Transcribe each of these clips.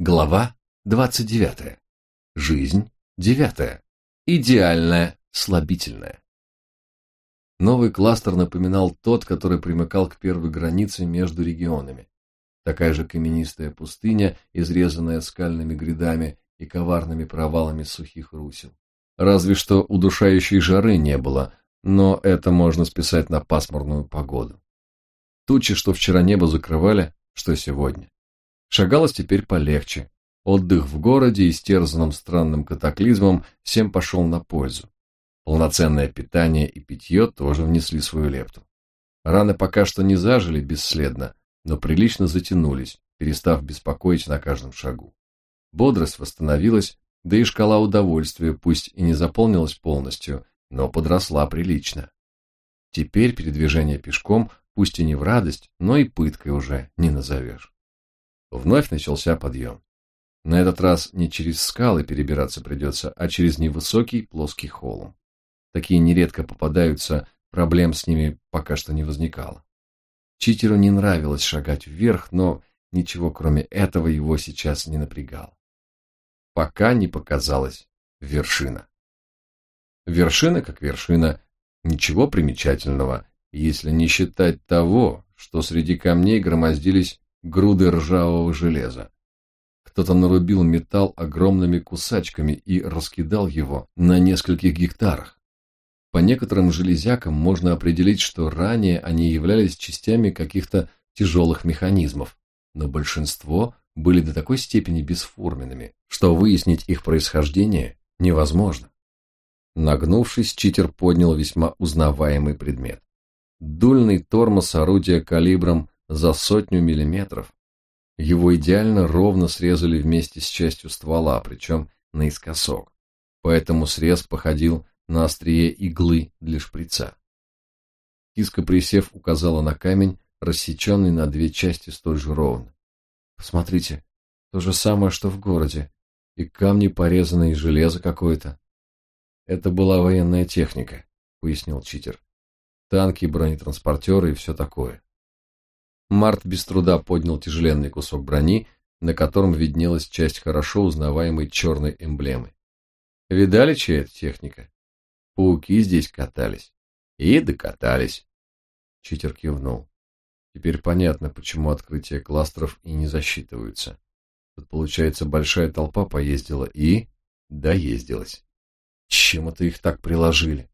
Глава 29. Жизнь 9. Идеальная, слабительная. Новый кластер напоминал тот, который примыкал к первой границе между регионами. Такая же каменистая пустыня, изрезанная скальными грядами и коварными провалами сухих русел. Разве что удушающей жары не было, но это можно списать на пасмурную погоду. Тучи, что вчера небо закрывали, что сегодня. Шагалось теперь полегче. Отдых в городе, истерзанном странным катаклизмом, всем пошел на пользу. Полноценное питание и питье тоже внесли свою лепту. Раны пока что не зажили бесследно, но прилично затянулись, перестав беспокоить на каждом шагу. Бодрость восстановилась, да и шкала удовольствия, пусть и не заполнилась полностью, но подросла прилично. Теперь передвижение пешком, пусть и не в радость, но и пыткой уже не назовешь. Вновь начался подъем. На этот раз не через скалы перебираться придется, а через невысокий плоский холм. Такие нередко попадаются, проблем с ними пока что не возникало. Читеру не нравилось шагать вверх, но ничего кроме этого его сейчас не напрягало. Пока не показалась вершина. Вершина как вершина, ничего примечательного, если не считать того, что среди камней громоздились груды ржавого железа. Кто-то нарубил металл огромными кусачками и раскидал его на нескольких гектарах. По некоторым железякам можно определить, что ранее они являлись частями каких-то тяжелых механизмов, но большинство были до такой степени бесформенными, что выяснить их происхождение невозможно. Нагнувшись, читер поднял весьма узнаваемый предмет. Дульный тормоз орудия калибром за 100 миллиметров. Его идеально ровно срезали вместе с частью ствола, причем наискосок. Поэтому срез походил на острие иглы для шприца. Киска, присев, указала на камень, рассеченный на две части столь же ровно. Посмотрите, то же самое, что в городе. И камни порезаны из железа какое-то. Это была военная техника, пояснил читер. Танки, бронетранспортеры и все такое. Март без труда поднял тяжеленный кусок брони, на котором виднелась часть хорошо узнаваемой черной эмблемы. Видали, чья это техника? Пауки здесь катались. И докатались. Читер кивнул. Теперь понятно, почему открытия кластеров и не засчитываются. Тут, получается, большая толпа поездила и доездилась. Чем это их так приложили?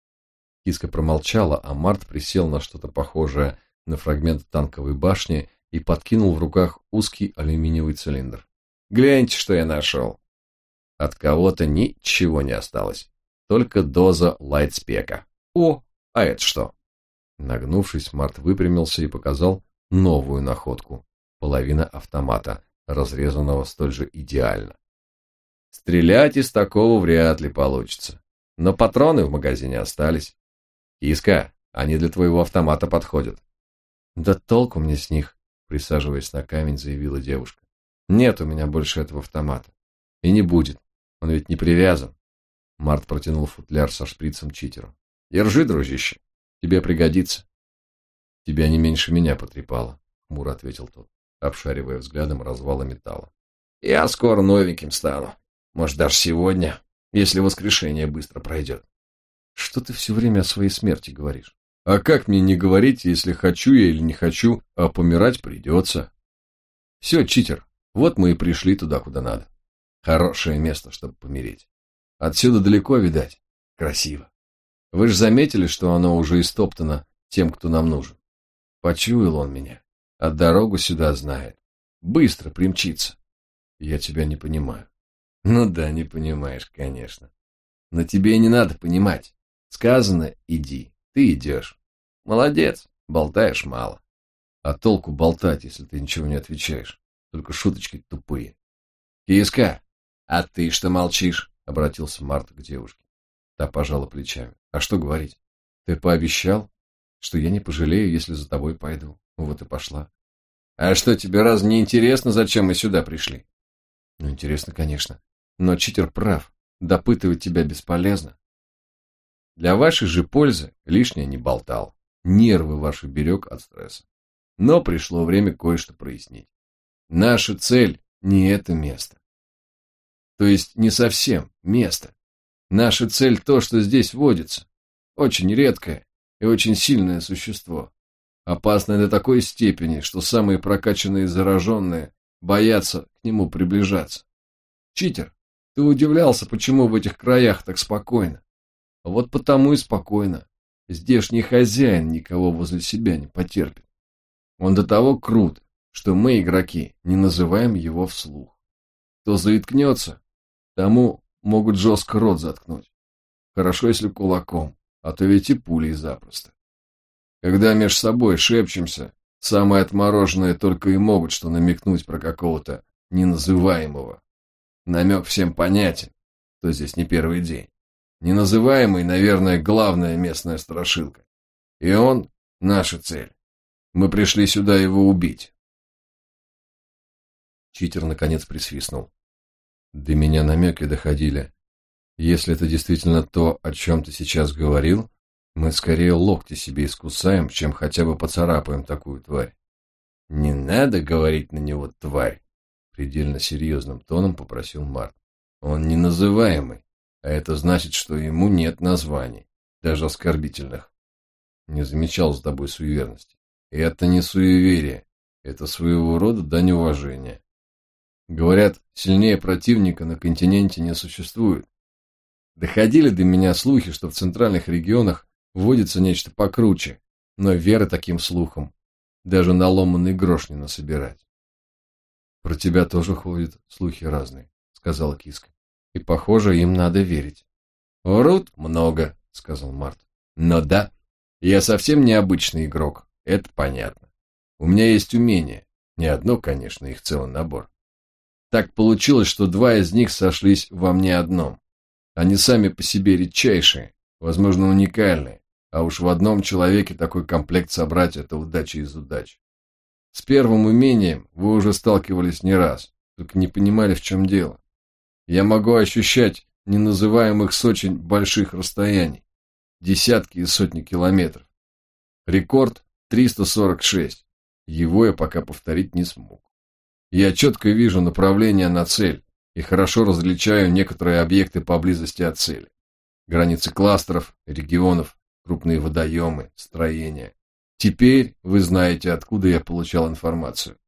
Киска промолчала, а Март присел на что-то похожее на фрагмент танковой башни и подкинул в руках узкий алюминиевый цилиндр. «Гляньте, что я нашел!» От кого-то ничего не осталось, только доза лайтспека. «О, а это что?» Нагнувшись, Март выпрямился и показал новую находку. Половина автомата, разрезанного столь же идеально. Стрелять из такого вряд ли получится, но патроны в магазине остались. «Киска, они для твоего автомата подходят». «Да толку мне с них», — присаживаясь на камень, заявила девушка. «Нет у меня больше этого автомата. И не будет. Он ведь не привязан». Март протянул футляр со шприцем читеру. «Держи, дружище. Тебе пригодится». «Тебя не меньше меня потрепало», — хмуро ответил тот, обшаривая взглядом развалы металла. «Я скоро новеньким стану. Может, даже сегодня, если воскрешение быстро пройдет». «Что ты все время о своей смерти говоришь?» «А как мне не говорить, если хочу я или не хочу, а помирать придется?» «Все, читер, вот мы и пришли туда, куда надо. Хорошее место, чтобы помереть. Отсюда далеко, видать. Красиво. Вы же заметили, что оно уже истоптано тем, кто нам нужен? Почуял он меня, а дорогу сюда знает. Быстро примчится». «Я тебя не понимаю». «Ну да, не понимаешь, конечно. Но тебе и не надо понимать. Сказано, иди, ты идешь. Молодец, болтаешь мало. А толку болтать, если ты ничего не отвечаешь? Только шуточки тупые». «Киска, а ты что молчишь?» — обратился Март к девушке. Та пожала плечами. «А что говорить? Ты пообещал, что я не пожалею, если за тобой пойду. Вот и пошла». «А что, тебе раз не интересно, зачем мы сюда пришли?» «Ну, интересно, конечно. Но читер прав. Допытывать тебя бесполезно. Для вашей же пользы лишнее не болтал. Нервы ваши берег от стресса. Но пришло время кое-что прояснить. Наша цель не это место. То есть не совсем место. Наша цель то, что здесь водится. Очень редкое и очень сильное существо. Опасное до такой степени, что самые прокачанные зараженные боятся к нему приближаться. Читер, ты удивлялся, почему в этих краях так спокойно? Вот потому и спокойно. Здешний хозяин никого возле себя не потерпит. Он до того крут, что мы, игроки, не называем его вслух. Кто заикнется, тому могут жестко рот заткнуть. Хорошо, если кулаком, а то ведь и пулей запросто. Когда меж собой шепчемся, самые отмороженные только и могут что намекнуть про какого-то неназываемого. Намек всем понятен, кто здесь не первый день. Неназываемый, наверное, главная местная страшилка. И он — наша цель. Мы пришли сюда его убить. Читер наконец присвистнул. До меня намеки доходили. Если это действительно то, о чем ты сейчас говорил, мы скорее локти себе искусаем, чем хотя бы поцарапаем такую тварь. Не надо говорить на него «тварь», предельно серьезным тоном попросил Март. Он неназываемый, а это значит, что ему нет названий, даже оскорбительных. Не замечал за тобой суеверности. И это не суеверие, это своего рода дань уважения. Говорят, сильнее противника на континенте не существует. Доходили до меня слухи, что в центральных регионах водится нечто покруче, но веры таким слухам даже на ломаный грош не насобирать. Про тебя тоже ходят слухи разные, сказала киска. И, похоже, им надо верить. Врут много, сказал Март. Но да, я совсем необычный игрок, это понятно. У меня есть умения, не одно, конечно, их целый набор. Так получилось, что два из них сошлись во мне одном. Они сами по себе редчайшие, возможно, уникальные, а уж в одном человеке такой комплект собрать – это удача из удач. С первым умением вы уже сталкивались не раз, только не понимали, в чем дело. Я могу ощущать неназываемых с очень больших расстояний, десятки и сотни километров. Рекорд 346, его я пока повторить не смог. Я четко вижу направление на цель и хорошо различаю некоторые объекты поблизости от цели. Границы кластеров, регионов, крупные водоемы, строения. Теперь вы знаете, откуда я получал информацию.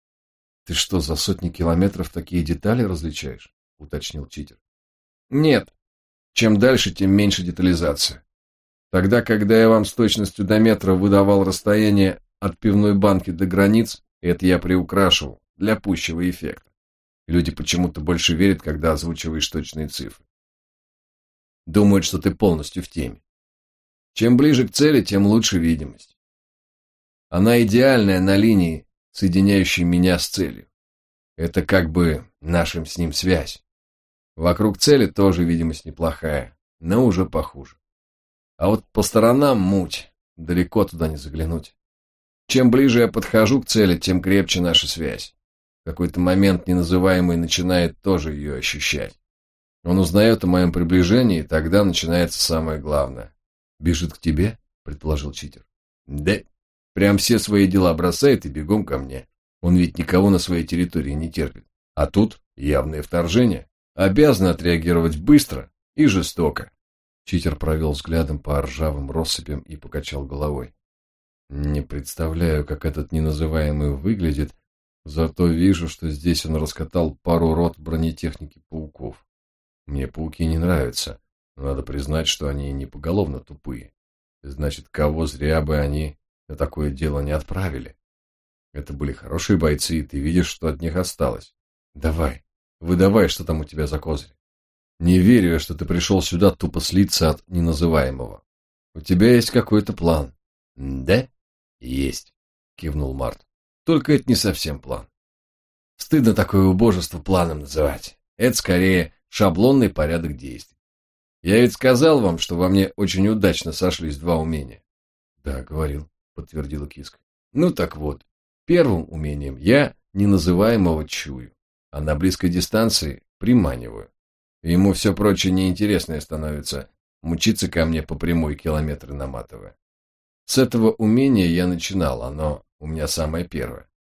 Ты что, за сотни километров такие детали различаешь? Уточнил читер. Нет. Чем дальше, тем меньше детализация. Тогда, когда я вам с точностью до метра выдавал расстояние от пивной банки до границ, это я приукрашивал для пущего эффекта. Люди почему-то больше верят, когда озвучиваешь точные цифры. Думают, что ты полностью в теме. Чем ближе к цели, тем лучше видимость. Она идеальная на линии, соединяющей меня с целью. Это как бы нашим с ним связь. Вокруг цели тоже видимость неплохая, но уже похуже. А вот по сторонам муть, далеко туда не заглянуть. Чем ближе я подхожу к цели, тем крепче наша связь. В какой-то момент неназываемый начинает тоже ее ощущать. Он узнает о моем приближении, и тогда начинается самое главное. «Бежит к тебе?» – предположил читер. «Да, прям все свои дела бросает и бегом ко мне. Он ведь никого на своей территории не терпит. А тут явное вторжение. Обязан отреагировать быстро и жестоко». Читер провел взглядом по ржавым россыпям и покачал головой. «Не представляю, как этот неназываемый выглядит, зато вижу, что здесь он раскатал пару рот бронетехники пауков. Мне пауки не нравятся, но надо признать, что они не поголовно тупые. Значит, кого зря бы они на такое дело не отправили. Это были хорошие бойцы, и ты видишь, что от них осталось. Давай, выдавай, что там у тебя за козырь. Не верю, что ты пришел сюда тупо слиться от неназываемого. У тебя есть какой-то план». «Да? Есть», — кивнул Март. «Только это не совсем план. Стыдно такое убожество планом называть. Это скорее шаблонный порядок действий. Я ведь сказал вам, что во мне очень удачно сошлись два умения». «Да, говорил», — подтвердила киска. «Ну так вот, первым умением я неназываемого чую, а на близкой дистанции приманиваю. Ему все прочее неинтересное становится, мчится ко мне по прямой километры наматывая. С этого умения я начинал, оно у меня самое первое.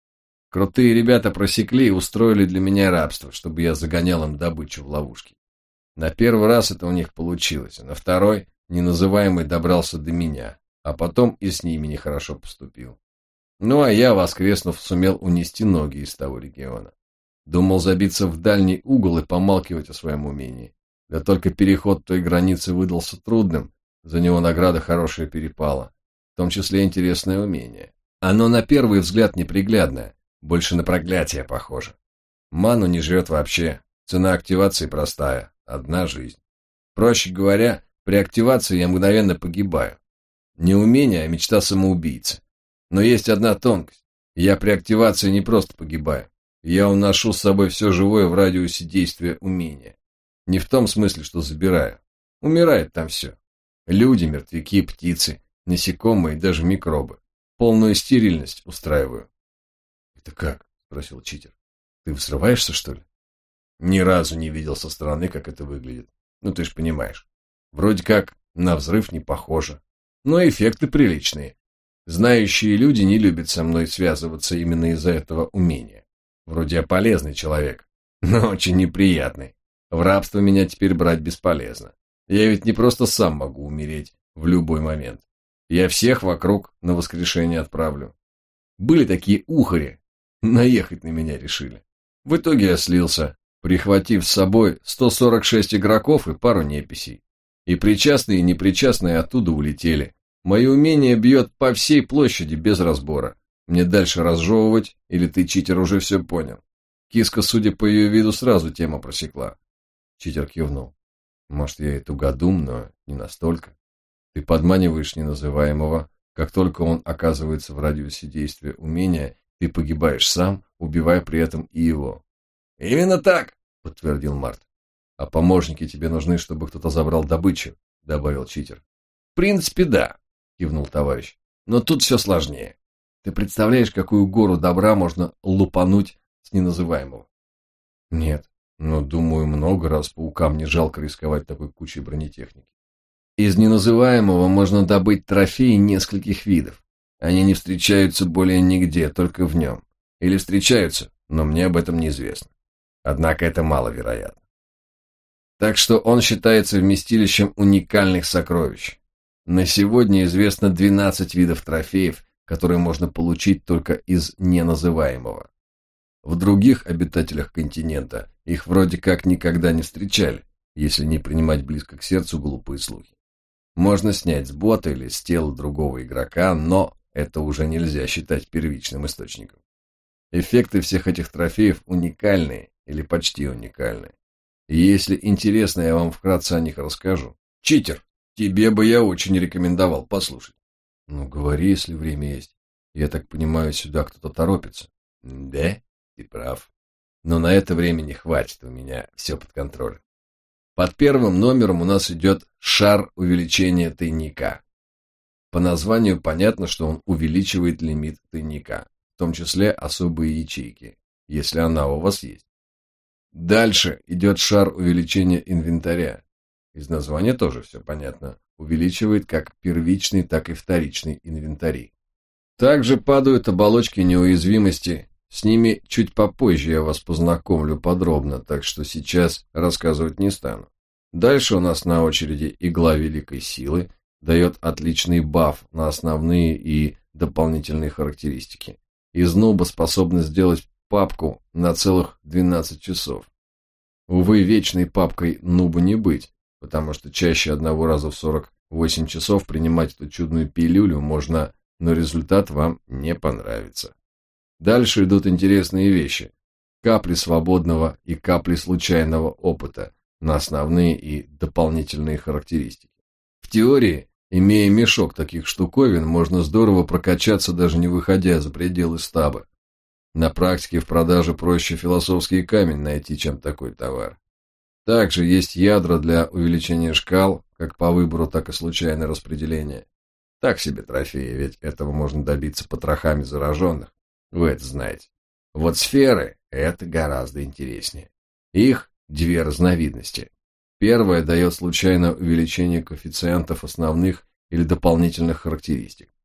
Крутые ребята просекли и устроили для меня рабство, чтобы я загонял им добычу в ловушки. На первый раз это у них получилось, а на второй неназываемый добрался до меня, а потом и с ними нехорошо поступил. Ну, а я, воскреснув, сумел унести ноги из того региона. Думал забиться в дальний угол и помалкивать о своем умении. Да только переход той границы выдался трудным, за него награда хорошая перепала, в том числе интересное умение. Оно на первый взгляд неприглядное, больше на проклятие похоже. Ману не жрет вообще, цена активации простая, одна жизнь. Проще говоря, при активации я мгновенно погибаю. Не умение, а мечта самоубийцы. Но есть одна тонкость. Я при активации не просто погибаю. Я уношу с собой все живое в радиусе действия умения. Не в том смысле, что забираю. Умирает там все. Люди, мертвяки, птицы, насекомые, даже микробы. Полную стерильность устраиваю. «Это как?» – спросил читер. «Ты взрываешься, что ли?» «Ни разу не видел со стороны, как это выглядит. Ну, ты ж понимаешь. Вроде как на взрыв не похоже. Но эффекты приличные. Знающие люди не любят со мной связываться именно из-за этого умения. Вроде я полезный человек, но очень неприятный. В рабство меня теперь брать бесполезно. Я ведь не просто сам могу умереть в любой момент. Я всех вокруг на воскрешение отправлю. Были такие ухари, наехать на меня решили. В итоге я слился, прихватив с собой 146 игроков и пару неписей. И причастные, и непричастные оттуда улетели. Мое умение бьет по всей площади без разбора. Мне дальше разжевывать, или ты, читер, уже все понял? Киска, судя по ее виду, сразу тему просекла. Читер кивнул. Может, я и тугодум, но не настолько. Ты подманиваешь неназываемого. Как только он оказывается в радиусе действия умения, ты погибаешь сам, убивая при этом и его. Именно так, подтвердил Март. А помощники тебе нужны, чтобы кто-то забрал добычу, добавил читер. В принципе, да, кивнул товарищ. Но тут все сложнее. Ты представляешь, какую гору добра можно лупануть с неназываемого? Нет, но, думаю, много раз паукам не жалко рисковать такой кучей бронетехники. Из неназываемого можно добыть трофеи нескольких видов. Они не встречаются более нигде, только в нем. Или встречаются, но мне об этом неизвестно. Однако это маловероятно. Так что он считается вместилищем уникальных сокровищ. На сегодня известно 12 видов трофеев, которые можно получить только из неназываемого. В других обитателях континента их вроде как никогда не встречали, если не принимать близко к сердцу глупые слухи. Можно снять с бота или с тела другого игрока, но это уже нельзя считать первичным источником. Эффекты всех этих трофеев уникальные или почти уникальные. И если интересно, я вам вкратце о них расскажу. Читер, тебе бы я очень рекомендовал послушать. Ну, говори, если время есть. Я так понимаю, сюда кто-то торопится. Да, ты прав. Но на это времени хватит, у меня все под контролем. Под первым номером у нас идет шар увеличения тайника. По названию понятно, что он увеличивает лимит тайника, в том числе особые ячейки, если она у вас есть. Дальше идет шар увеличения инвентаря. Из названия тоже все понятно. Увеличивает как первичный, так и вторичный инвентари. Также падают оболочки неуязвимости. С ними чуть попозже я вас познакомлю подробно, так что сейчас рассказывать не стану. Дальше у нас на очереди игла великой силы, дает отличный баф на основные и дополнительные характеристики. Из нуба способна сделать папку на целых 12 часов. Увы, вечной папкой нубу не быть, потому что чаще одного раза в 48 часов принимать эту чудную пилюлю можно, но результат вам не понравится. Дальше идут интересные вещи. Капли свободного и капли случайного опыта на основные и дополнительные характеристики. В теории, имея мешок таких штуковин, можно здорово прокачаться, даже не выходя за пределы стаба. На практике в продаже проще философский камень найти, чем такой товар. Также есть ядра для увеличения шкал, как по выбору, так и случайное распределение. Так себе трофеи, ведь этого можно добиться потрохами зараженных. Вы это знаете. Вот сферы – это гораздо интереснее. Их две разновидности. Первая дает случайное увеличение коэффициентов основных или дополнительных характеристик.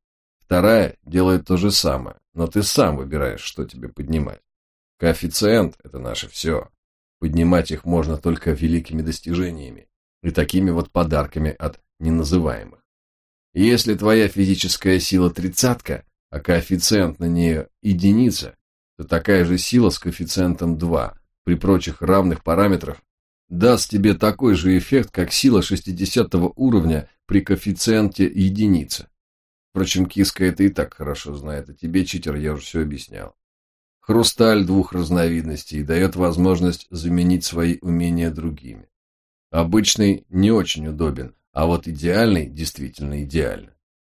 Вторая делает то же самое, но ты сам выбираешь, что тебе поднимать. Коэффициент – это наше все. Поднимать их можно только великими достижениями и такими вот подарками от неназываемых. Если твоя физическая сила тридцатка, а коэффициент на нее единица, то такая же сила с коэффициентом 2 при прочих равных параметрах даст тебе такой же эффект, как сила 60 уровня при коэффициенте единица. Впрочем, киска это и так хорошо знает, а тебе, читер, я уже все объяснял. Хрусталь двух разновидностей дает возможность заменить свои умения другими. Обычный не очень удобен, а вот идеальный действительно идеально.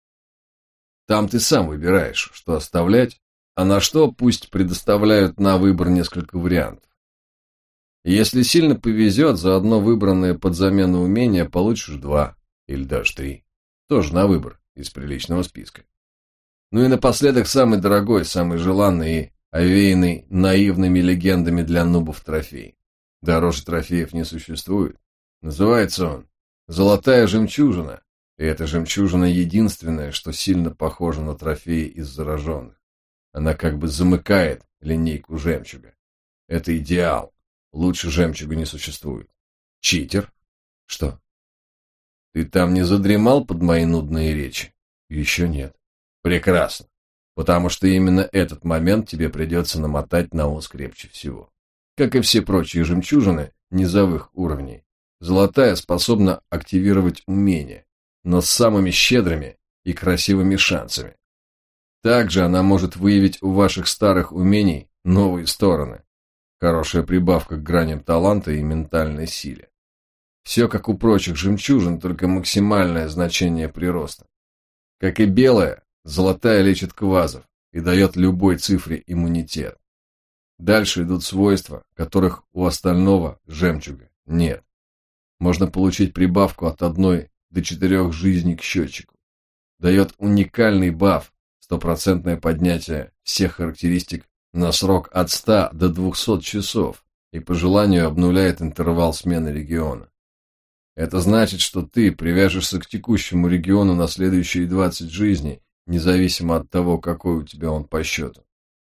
Там ты сам выбираешь, что оставлять, а на что пусть предоставляют на выбор несколько вариантов. Если сильно повезет, за одно выбранное под замену умения получишь 2 или даже 3. Тоже на выбор из приличного списка. Ну и напоследок самый дорогой, самый желанный и овеянный наивными легендами для нубов трофей. Дороже трофеев не существует. Называется он «Золотая жемчужина». И эта жемчужина единственная, что сильно похожа на трофеи из зараженных. Она как бы замыкает линейку жемчуга. Это идеал. Лучше жемчуга не существует. Читер? Что? Ты там не задремал под мои нудные речи? Еще нет. Прекрасно. Потому что именно этот момент тебе придется намотать на ус крепче всего. Как и все прочие жемчужины низовых уровней, золотая способна активировать умения, но с самыми щедрыми и красивыми шансами. Также она может выявить у ваших старых умений новые стороны. Хорошая прибавка к граням таланта и ментальной силе. Все как у прочих жемчужин, только максимальное значение прироста. Как и белая, золотая лечит квазов и дает любой цифре иммунитет. Дальше идут свойства, которых у остального жемчуга нет. Можно получить прибавку от 1 до 4 жизней к счетчику. Дает уникальный баф, 100% поднятие всех характеристик на срок от 100 до 200 часов и по желанию обнуляет интервал смены региона. Это значит, что ты привяжешься к текущему региону на следующие 20 жизней, независимо от того, какой у тебя он по счету.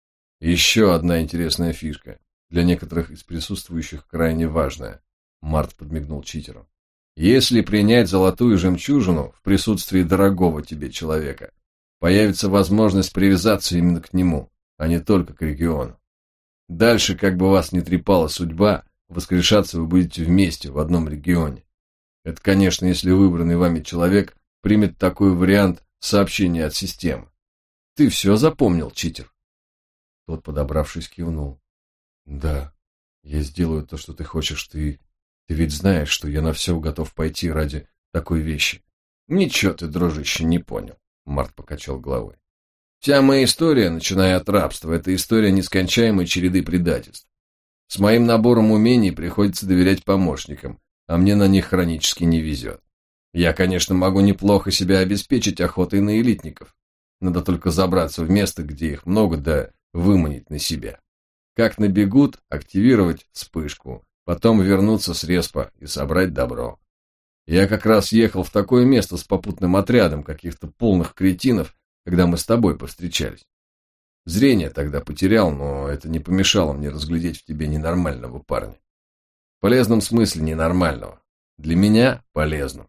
Еще одна интересная фишка, для некоторых из присутствующих крайне важная. Март подмигнул читеру. Если принять золотую жемчужину в присутствии дорогого тебе человека, появится возможность привязаться именно к нему, а не только к региону. Дальше, как бы вас ни трепала судьба, воскрешаться вы будете вместе в одном регионе. Это, конечно, если выбранный вами человек примет такой вариант сообщения от системы. Ты все запомнил, читер? Тот, подобравшись, кивнул. Да, я сделаю то, что ты хочешь. Ты ведь знаешь, что я на все готов пойти ради такой вещи. Ничего ты, дружище, не понял. Март покачал головой. Вся моя история, начиная от рабства, это история нескончаемой череды предательств. С моим набором умений приходится доверять помощникам, а мне на них хронически не везет. Я, конечно, могу неплохо себя обеспечить охотой на элитников. Надо только забраться в место, где их много, да выманить на себя. Как набегут, активировать вспышку, потом вернуться с респа и собрать добро. Я как раз ехал в такое место с попутным отрядом каких-то полных кретинов, когда мы с тобой повстречались. Зрение тогда потерял, но это не помешало мне разглядеть в тебе ненормального парня. В полезном смысле ненормального. Для меня полезным.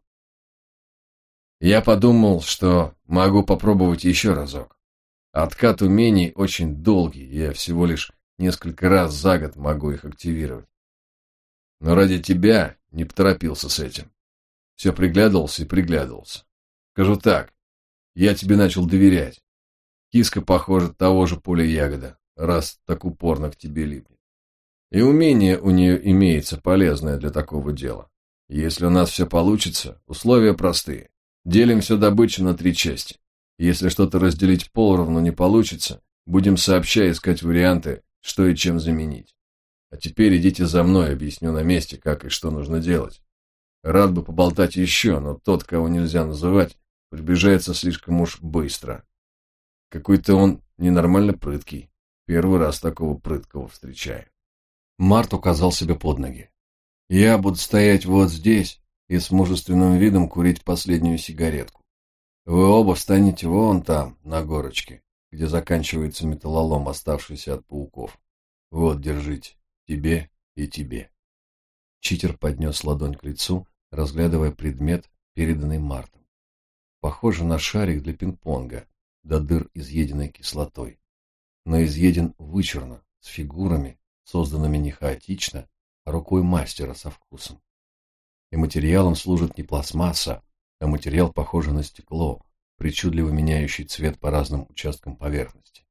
Я подумал, что могу попробовать еще разок. Откат умений очень долгий, я всего лишь несколько раз за год могу их активировать. Но ради тебя не поторопился с этим. Все приглядывался и приглядывался. Скажу так, я тебе начал доверять. Киска, похоже, того же поля ягода, раз так упорно к тебе липнет. И умение у нее имеется полезное для такого дела. Если у нас все получится, условия простые. Делим всю добычу на 3 части. Если что-то разделить поровну не получится, будем сообща искать варианты, что и чем заменить. А теперь идите за мной, объясню на месте, как и что нужно делать. Рад бы поболтать еще, но тот, кого нельзя называть, приближается слишком уж быстро. Какой-то он ненормально прыткий. Первый раз такого прыткого встречаю. Март указал себе под ноги. Я буду стоять вот здесь и с мужественным видом курить последнюю сигаретку. Вы оба встанете вон там, на горочке, где заканчивается металлолом, оставшийся от пауков. Вот, держите, тебе и тебе. Читер поднес ладонь к лицу, разглядывая предмет, переданный Мартом. Похоже на шарик для пинг-понга, до дыр изъеденной кислотой. Но изъеден вычурно, с фигурами, созданными не хаотично, а рукой мастера со вкусом. И материалом служит не пластмасса, а материал, похожий на стекло, причудливо меняющий цвет по разным участкам поверхности.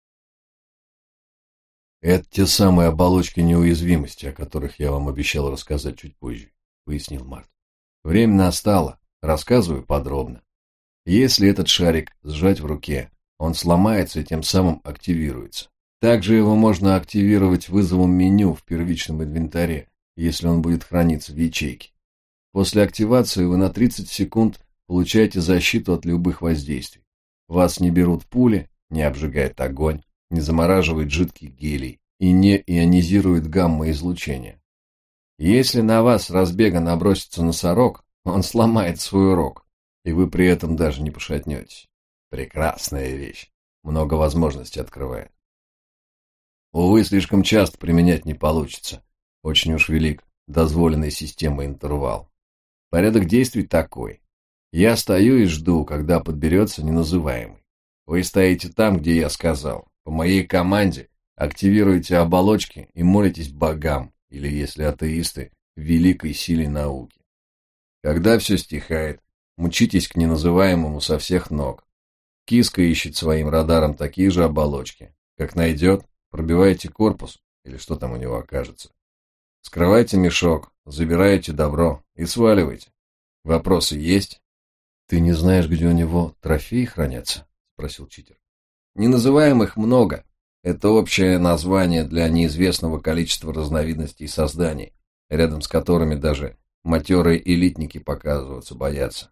«Это те самые оболочки неуязвимости, о которых я вам обещал рассказать чуть позже», — пояснил Март. «Время настало, рассказываю подробно. Если этот шарик сжать в руке, он сломается и тем самым активируется. Также его можно активировать вызовом меню в первичном инвентаре, если он будет храниться в ячейке. После активации вы на 30 секунд получаете защиту от любых воздействий. Вас не берут пули, не обжигает огонь, не замораживает жидкий гелий и не ионизирует гамма-излучение. Если на вас с разбега набросится носорог, он сломает свой рог, и вы при этом даже не пошатнетесь. Прекрасная вещь, много возможностей открывает. Увы, слишком часто применять не получится. Очень уж велик дозволенной системой интервал. Порядок действий такой. Я стою и жду, когда подберется неназываемый. Вы стоите там, где я сказал. По моей команде активируете оболочки и молитесь богам, или, если атеисты, великой силе науки. Когда все стихает, мчитесь к неназываемому со всех ног. Киска ищет своим радаром такие же оболочки. Как найдет, пробиваете корпус, или что там у него окажется. Скрывайте мешок, забираете добро и сваливайте. Вопросы есть? Ты не знаешь, где у него трофеи хранятся? Спросил читер. Неназываемых много. Это общее название для неизвестного количества разновидностей созданий, рядом с которыми даже матерые элитники показываться боятся.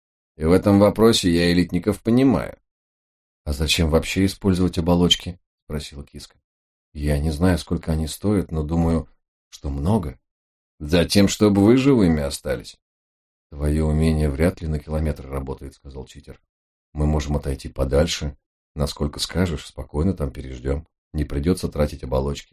И в этом вопросе я элитников понимаю. А зачем вообще использовать оболочки? Спросила киска. Я не знаю, сколько они стоят, но думаю, что много. Затем, чтобы вы живыми остались. Твое умение вряд ли на километр работает, сказал читер. Мы можем отойти подальше. Насколько скажешь, спокойно там переждем. Не придется тратить оболочки.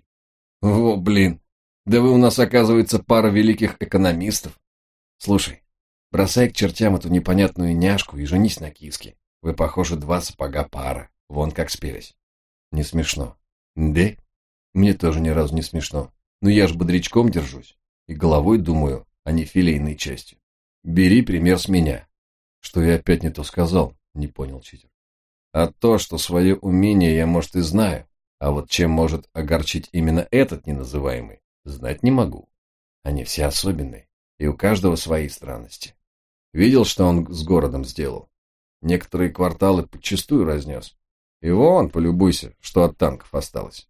О, блин! Да вы у нас, оказывается, пара великих экономистов. Слушай, бросай к чертям эту непонятную няшку и женись на киске. Вы, похоже, два сапога пара. Вон как спелись. Не смешно. Да? Мне тоже ни разу не смешно. Но я ж бодрячком держусь. И головой думаю, а не филейной частью. Бери пример с меня. Что я опять не то сказал, не понял читер. А то, что свое умение я, может, и знаю, а вот чем может огорчить именно этот неназываемый, знать не могу. Они все особенные, и у каждого свои странности. Видел, что он с городом сделал? Некоторые кварталы подчистую разнес. И вон, полюбуйся, что от танков осталось.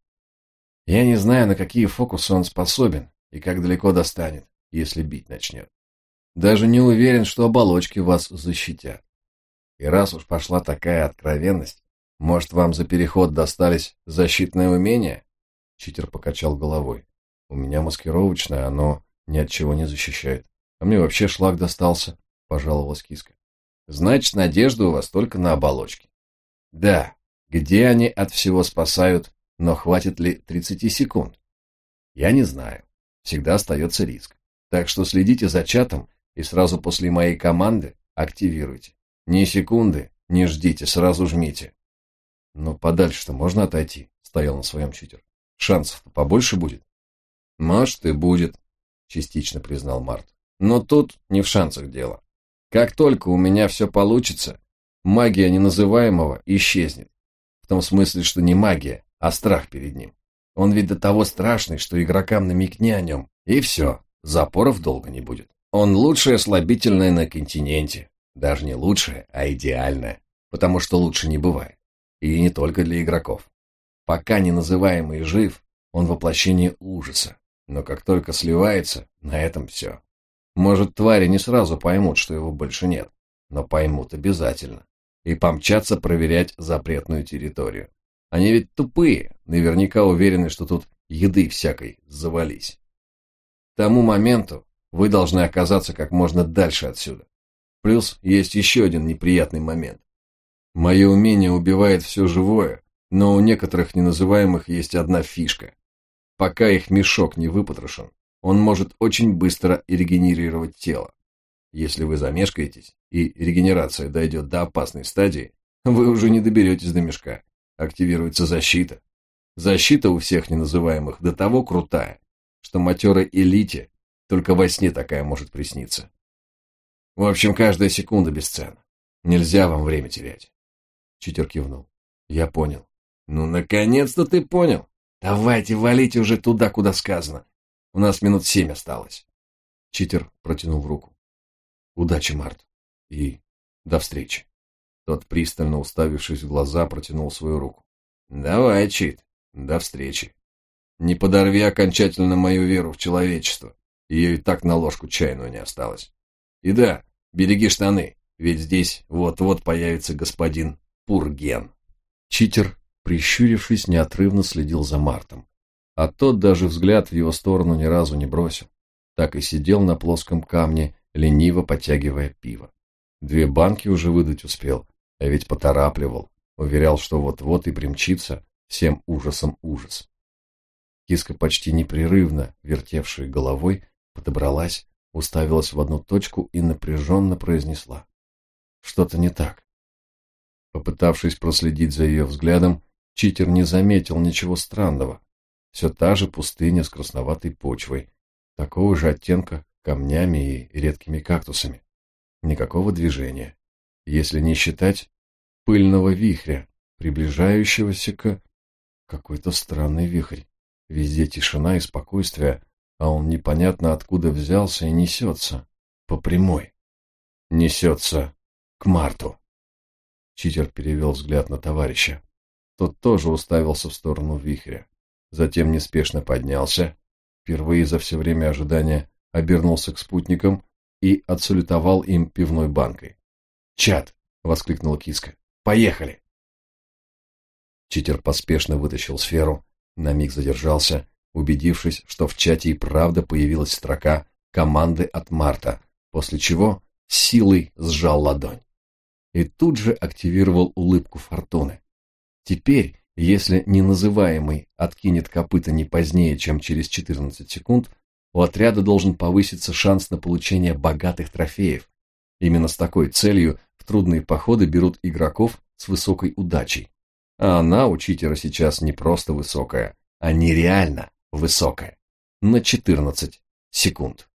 Я не знаю, на какие фокусы он способен и как далеко достанет, если бить начнет. Даже не уверен, что оболочки вас защитят. И раз уж пошла такая откровенность, может, вам за переход достались защитные умения? Читер покачал головой. У меня маскировочное, оно ни от чего не защищает. А мне вообще шлак достался, пожаловалась киска. Значит, надежда у вас только на оболочки. Да, где они от всего спасают, но хватит ли 30 секунд? Я не знаю. Всегда остается риск. Так что следите за чатом и сразу после моей команды активируйте. Ни секунды не ждите, сразу жмите. Но подальше-то можно отойти, стоял на своем читер. Шансов-то побольше будет? Может и будет, частично признал Март. Но тут не в шансах дело. Как только у меня все получится, магия неназываемого исчезнет. В том смысле, что не магия, а страх перед ним. Он ведь до того страшный, что игрокам намекни о нем, и все, запоров долго не будет. Он лучшее слабительное на континенте. Даже не лучшее, а идеальное, потому что лучше не бывает. И не только для игроков. Пока неназываемый жив, он воплощение ужаса, но как только сливается, на этом все. Может, твари не сразу поймут, что его больше нет, но поймут обязательно. И помчатся проверять запретную территорию. Они ведь тупые, наверняка уверены, что тут еды всякой завались. К тому моменту вы должны оказаться как можно дальше отсюда. Плюс есть еще один неприятный момент. Мое умение убивает все живое, но у некоторых неназываемых есть одна фишка. Пока их мешок не выпотрошен, он может очень быстро регенерировать тело. Если вы замешкаетесь, и регенерация дойдет до опасной стадии, вы уже не доберетесь до мешка. Активируется защита. Защита у всех неназываемых до того крутая, что матерой элите только во сне такая может присниться. В общем, каждая секунда бесценна. Нельзя вам время терять. Читер кивнул. Я понял. Ну, наконец-то ты понял. Давайте валите уже туда, куда сказано. У нас минут 7 осталось. Читер протянул руку. Удачи, Март. И до встречи. Тот, пристально уставившись в глаза, протянул свою руку. Давай, Чит, до встречи. Не подорви окончательно мою веру в человечество. Ее и так на ложку чайную не осталось. И да, береги штаны, ведь здесь вот-вот появится господин Пурген. Читер, прищурившись, неотрывно следил за Мартом. А тот даже взгляд в его сторону ни разу не бросил. Так и сидел на плоском камне, лениво потягивая пиво. 2 банки уже выдать успел, а ведь поторапливал, уверял, что вот-вот и примчится, всем ужасом ужас. Киска, почти непрерывно вертевшая головой, подобралась, уставилась в одну точку и напряженно произнесла. Что-то не так. Попытавшись проследить за ее взглядом, Читер не заметил ничего странного. Все та же пустыня с красноватой почвой, такого же оттенка камнями и редкими кактусами. Никакого движения, если не считать пыльного вихря, приближающегося к... Какой-то странный вихрь. Везде тишина и спокойствие, а он непонятно откуда взялся и несется по прямой. Несется к Марту. Читер перевел взгляд на товарища. Тот тоже уставился в сторону вихря. Затем неспешно поднялся, впервые за все время ожидания обернулся к спутникам и отсалютовал им пивной банкой. «Чат!» — воскликнула киска. «Поехали!» Читер поспешно вытащил сферу, на миг задержался, убедившись, что в чате и правда появилась строка команды от Марта, после чего силой сжал ладонь. И тут же активировал улыбку фортуны. Теперь, если неназываемый откинет копыта не позднее, чем через 14 секунд, у отряда должен повыситься шанс на получение богатых трофеев. Именно с такой целью в трудные походы берут игроков с высокой удачей. А она у Читера сейчас не просто высокая, а нереально высокая. На 14 секунд.